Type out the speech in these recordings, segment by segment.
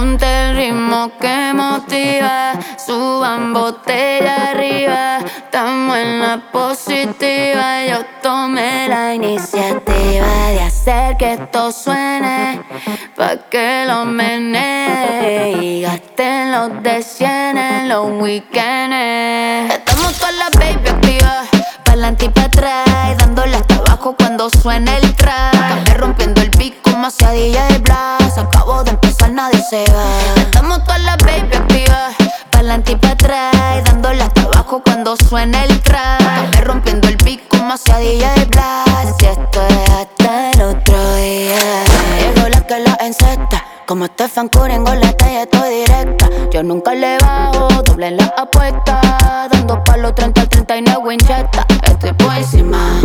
Ponte el ritmo que motiva, suban botella arriba. Estamos en la positiva, yo tomé la iniciativa de hacer que esto suene, pa' que lo menee y gasten los de 100 en los weekends. Estamos todas las baby activas, pa'lante y pa' atrás, dándole hasta abajo cuando suena el track. Café rompiendo el beat como hacia DJ Blas. Acabo de empezar, nadie se va. Estamos todas las baby activas, pa'lante y pa' atrás, dándole hasta abajo cuando suena el track. Café rompiendo el beat como hacia DJ Blas. Y esto es hasta el otro día. Llegó la que la encesta, como Stephen Curry en goleta y estoy directa. Yo nunca le bajo, doble en la apuesta, dando palo 30 al 30 y no wincheta. Estoy por encima,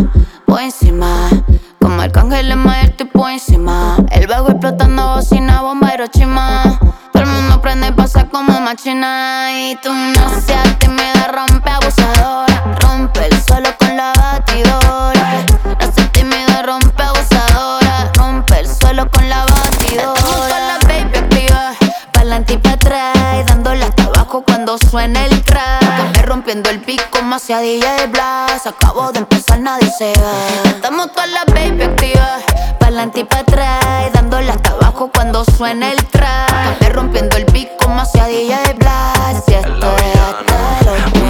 como Arcángel en Mayer, estoy por encima. El bajo explotando, bocina, bomba, Hiroshima. Todo el mundo prende y pasa como machina. Y tú no seas tímida, rompe abusadora, rompe el suelo con la batidora. No seas tímida, rompe abusadora, rompe el suelo con la batidora. Estamos todas las baby activas, pa'lante y pa' atrás, dándole hasta abajo cuando suena el track. Café rompiendo el beat como hacia DJ Blas. Acabo de empezar, nadie se va. Estamos todas las baby activas, pa'lante y pa' atrás, dándole hasta abajo cuando suena el track. Café rompiendo el beat como hacia DJ Blas. Y esto es hasta el otro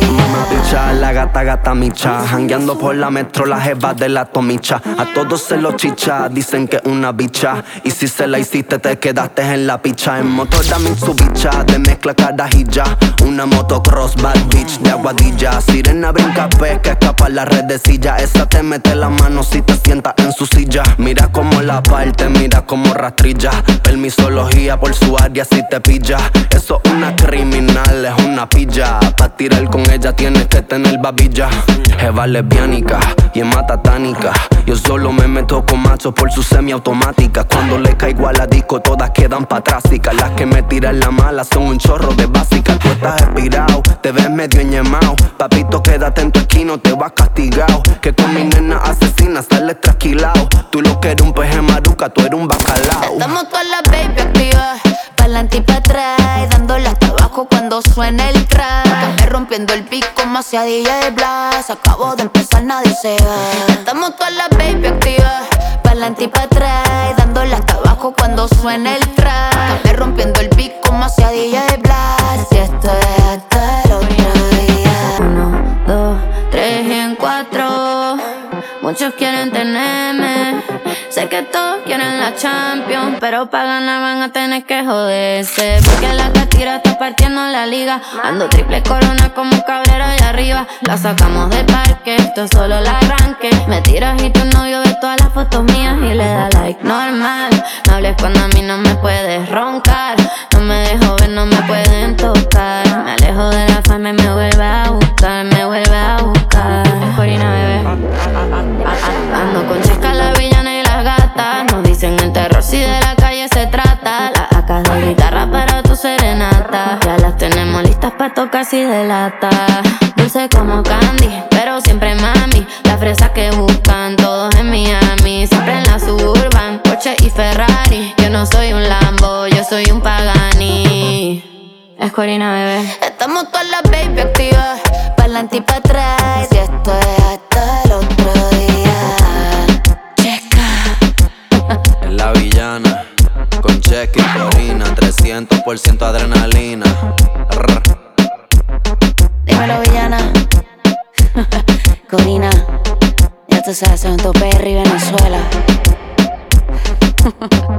día. La gata micha, jangueando por la metro, la jeva de la tomicha. A todos se lo chicha, dicen que es una bicha. Y si se la hiciste te quedaste en la picha. En motor da Mitsubishi, de mezcla carajilla. Una motocross bad bitch de Aguadilla. Sirena brinca pez que escapa la redecilla. Esa te mete la mano si te sientas en su silla. Mira como la parte, mira como rastrilla. Permisología por su área si te pilla. Eso es una criminal, es una pilla. Pa' tirar con ella tienes que tener babilla. Jeva lesbiánica y es matatánica. Yo solo me meto con machos por su semiautomática. Cuando le caigo a la disco todas quedan patrásicas. Las que me tiran la mala son un chorro de básicas. Tú estás expirado, te ves medio enñemao. Papito, quédate en tu esquina, te vas castigado. Que con mi nena asesina sales trasquilao. Tú lo que eres un peje maruca, tú eres un bacalao. Estamos todas las baby activas, pa'lante y pa' atrás, dándole hasta abajo cuando suena el track. Café rompiendo el beat como hacia DJ Blas. Acabo de empezar, nadie se va. Estamos todas las baby activas, pa'lante y pa' atrás, dándole hasta abajo cuando suena el track. Café rompiendo el beat como hacia DJ Blas. Y esto es hasta el otro día. 1, 2, 3 y en 4. Muchos quieren tenerme, sé que todos quieren la Champions, pero pa' ganar van a tener que joderse. Porque la catira está partiendo la liga. Ando triple corona como Cabrera allá arriba. La sacamos del parque, esto es solo el arranque. Me tiras y tu novio ve todas las fotos mías y le da like normal. No hables cuando a mí no me puedes roncar. No me dejo ver, no me pueden tocar. Me alejo de la fama y me vuelve a buscar, me vuelve a buscar. Es Corina, bebé. Ando con Chesca, la villana y las gatas. Nos dicen el terror si de la calle se trata. Las acas de guitarra para tu serenata. Ya las tenemos listas pa' tocar si delata. Dulce como candy, pero siempre mami. La fresa que buscan todos en Miami. Siempre en la suburban, Porsche y Ferrari. Yo no soy un Lambo, yo soy un Pagani. Es Corina, bebé. Estamos todas las baby activas, pa'lante y pa' atrás. Y esto es hasta el otro día. Checa. Es la villana, con Cheque y Corina. 300% adrenalina. Dímelo, villana. Corina, ya tú sabes, son tu PR y Venezuela.